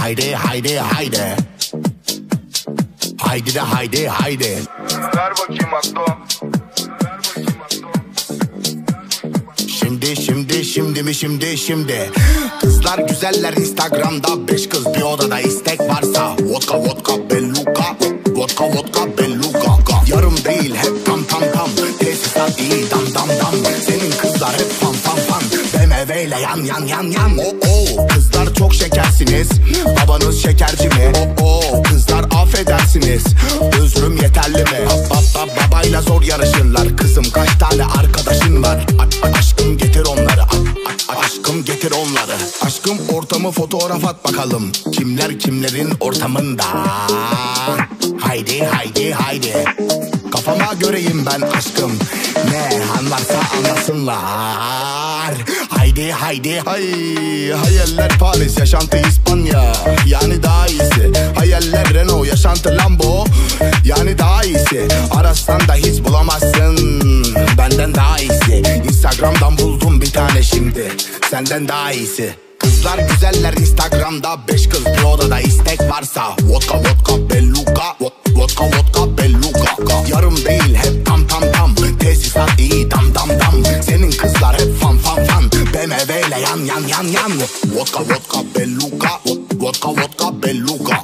Haydi haydi haydi. Haydi de haydi haydi. Ver bakayım aklo. Şimdi kızlar güzeller Instagram'da 5 kız bir odada, istek varsa vodka vodka belluka, vodka vodka belluka. Yarım değil hep tam tam tam, tesisat iyi dam dam dam. Senin kızlar hep fan fan fan, BMW ile yan yan yan yan. Oh kızlar çok şekersiniz, babanız şekerci mi? Oh kızlar affedersiniz, özrüm yeterli mi? Babayla zor yarışırlar, kızım kaç tane arkadaşın var? Aşkım getir onları, aşkım getir onları. Aşkım ortamı fotoğraf at bakalım, kimler kimlerin ortamında. Haydi haydi haydi. Kafama göreyim ben aşkım, ne anlarsa anlasınlar. Haydi haydi hay. Hayaller Paris, yaşantı İspanya, yani daha iyisi. Hayaller Renault, yaşantı Lambo, yani daha iyisi. Arasan da hiç bulamazsın benden daha iyisi. Instagram'dan buldum bir tane şimdi, senden daha iyisi. Kızlar güzeller Instagram'da 5 kız bir odada, istek varsa vodka vodka belluka, vodka vodka belluka. Yarım değil hep tam tam tam, tesisat iyi dam dam dam. Senin kızlar hep fan fan fan, BMW ile yan yan yan yan. Vodka vodka belluka, vodka vodka belluka.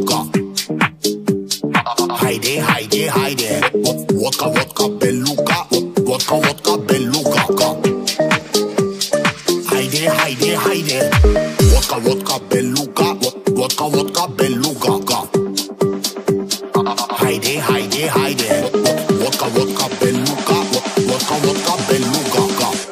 Haydi haydi haydi. Vodka vodka belluka, vodka vodka belluka. Haydi haydi haydi. Vodka vodka belluka, vodka vodka belluka. Haydi haydi haydi. Vodka vodka belluka, vodka vodka belluka.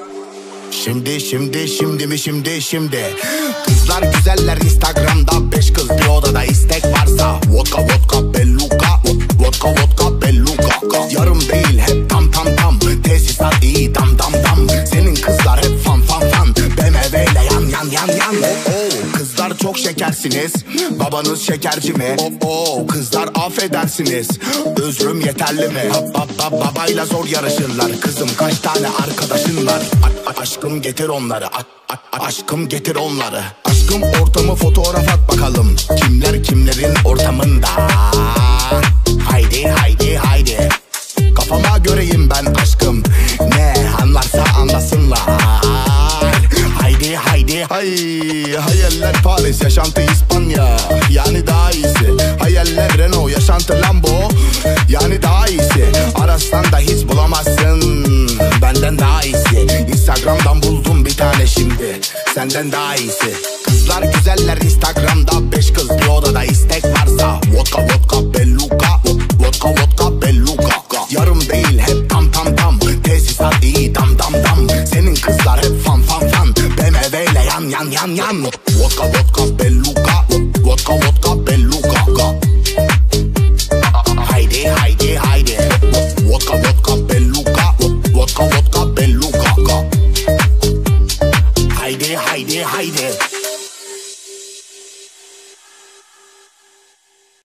Şimdi kızlar güzeller Instagram'da 5 kız bir odada, istek varsa vodka vodka belluka, vodka vodka belluka. Yarım değil hep tam tam tam, tesisat iyi dam dam dam. Senin kızlar hep fan fan fan, BMW ile yan yan yan yan. Kızlar çok şekersiniz, babanız şekerci mi? Kızlar affedersiniz, özrüm yeterli mi? Babayla zor yarışırlar, kızım kaç tane arkadaşın var? Aşkım getir onları, aşkım getir onları. Aşkım ortamı fotoğraf at bakalım, kimler kimlerin ortamında. Haydi haydi haydi. Kafama göreyim ben aşkım, ne anlarsa anlasınlar. Haydi haydi hay. Hayaller Paris, yaşantı İspanya, yani daha iyisi. Hayaller Renault, yaşantı Lambo, yani daha iyisi. Arasan da hiç bulamazsın benden daha iyisi. Instagram'dan buldum bir tane şimdi, senden daha iyisi. Kızlar güzeller Instagram'da 5 kız bir odada, istek varsa vodka vodka